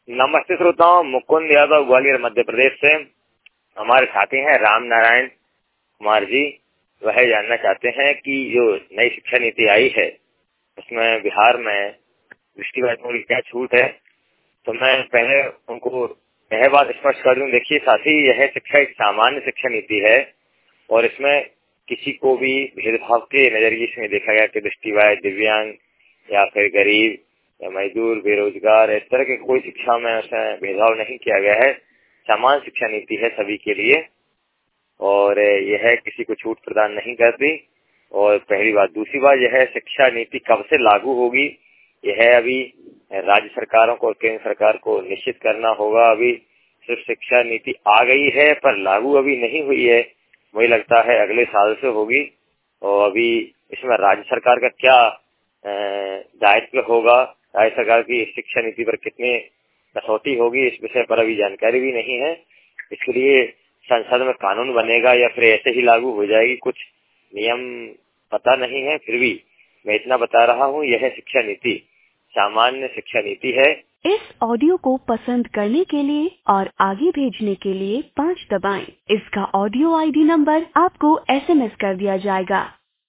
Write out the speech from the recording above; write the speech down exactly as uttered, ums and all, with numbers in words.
नमस्ते श्रोताओं, मुकुंद यादव ग्वालियर मध्य प्रदेश से। हमारे साथी हैं राम नारायण कुमार जी। वह जानना चाहते हैं कि जो नई शिक्षा नीति आई है उसमें बिहार में दृष्टिबाधितों की क्या छूट है। तो मैं पहले उनको यह बात स्पष्ट कर दूं, देखिए साथी, यह शिक्षा एक सामान्य शिक्षा नीति है और इसमें किसी को भी भेदभाव के नजरिए से देखा गया कि दृष्टिबाधित, दिव्यांग या फिर गरीब या मजदूर, बेरोजगार, इस तरह की कोई शिक्षा में उसमें भेदभाव नहीं किया गया है। समान शिक्षा नीति है सभी के लिए और यह किसी को छूट प्रदान नहीं करती। और पहली बात, दूसरी बात, यह शिक्षा नीति कब से लागू होगी यह अभी राज्य सरकारों को और केंद्र सरकार को निश्चित करना होगा। अभी सिर्फ शिक्षा नीति आ गई है पर लागू अभी नहीं हुई है। मुझे लगता है अगले साल से होगी और अभी इसमें राज्य सरकार का क्या दायित्व होगा, राज्य सरकार की शिक्षा नीति पर कितनी कसौटी होगी, इस विषय पर अभी जानकारी भी नहीं है। इसके लिए संसद में कानून बनेगा या फिर ऐसे ही लागू हो जाएगी, कुछ नियम पता नहीं है। फिर भी मैं इतना बता रहा हूँ, यह शिक्षा नीति सामान्य शिक्षा नीति है। इस ऑडियो को पसंद करने के लिए और आगे भेजने के लिए पाँच दबाएं। इसका ऑडियो आईडी नंबर आपको एसएमएस कर दिया जाएगा।